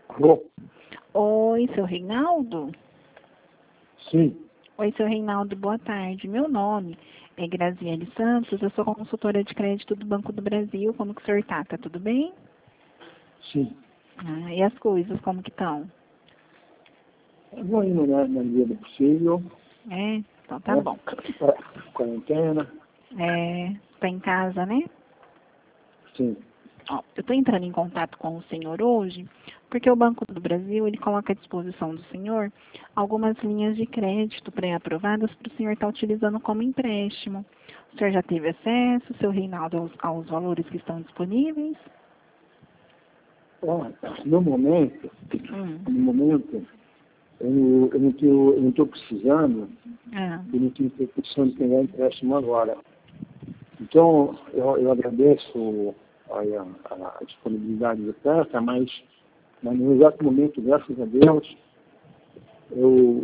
Alô? Oi, seu Reinaldo? Sim, Oi, seu Reinaldo, boa tarde. Meu nome é Graziele Santos, eu sou consultora de crédito do Banco do Brasil. Como que o senhor tá? Tá tudo bem? sim. E as coisas, como que estão? Eu vou indo na medida do possível, Então tá né? bom. Quarentena, Tá em casa, né? sim. Ó, eu tô entrando em contato com o senhor hoje, porque o Banco do Brasil, ele coloca à disposição do senhor algumas linhas de crédito pré-aprovadas para o senhor estar utilizando como empréstimo. O senhor já teve acesso, seu Reinaldo, aos valores que estão disponíveis? Ó, no momento, eu não estou precisando, eu não tenho preocupação de pegar empréstimo agora. Então, eu agradeço a disponibilidade da oferta, mas no exato momento, graças a Deus, eu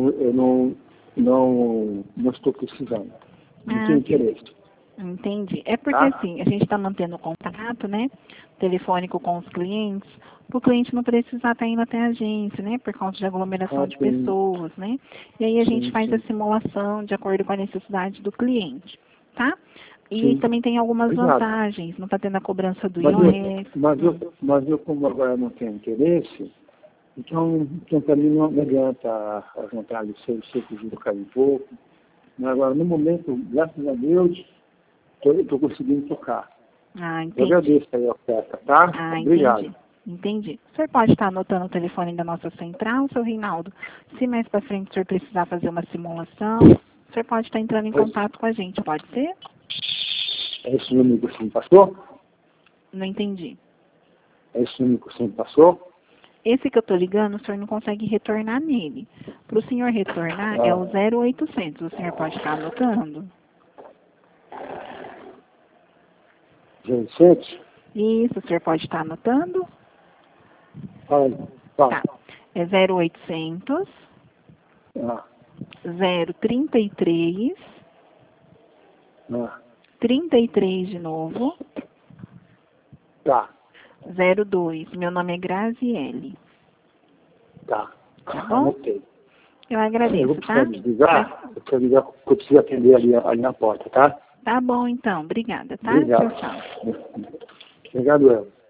não estou precisando. Não tenho interesse. Entendi. É porque assim, a gente está mantendo contato, né, telefônico com os clientes, para o cliente não precisar estar indo até a agência, né, por causa de aglomeração de pessoas, né? E aí a gente faz a simulação de acordo com a necessidade do cliente, tá? E também tem algumas vantagens, não está tendo a cobrança do IOF. Mas eu, como agora não tenho interesse, então para mim não adianta a vontade de ser que colocar um pouco. Mas agora, no momento, graças a Deus, estou conseguindo tocar. Entendi. Eu agradeço aí a oferta, tá? Obrigado. Entendi. O senhor pode estar anotando o telefone da nossa central, seu Reinaldo? Se mais para frente o senhor precisar fazer uma simulação, o senhor pode estar entrando em contato com a gente, pode ser? É esse número que você me passou? Não entendi. É esse número que você me passou? Esse que eu estou ligando, o senhor não consegue retornar nele. Para o senhor retornar, é o 0800. O senhor pode estar anotando? 0800? Isso, o senhor pode estar anotando? Fala aí. Tá. É 0800 033 33 de novo. Tá. 02. Meu nome é Graziele. Tá. Tá bom? Anotei. Eu agradeço, eu vou tá? eu preciso ligar, porque eu preciso atender ali na porta, tá? Tá bom, então. Obrigada, tá? Obrigado. Tchau, tchau. Obrigado, eu.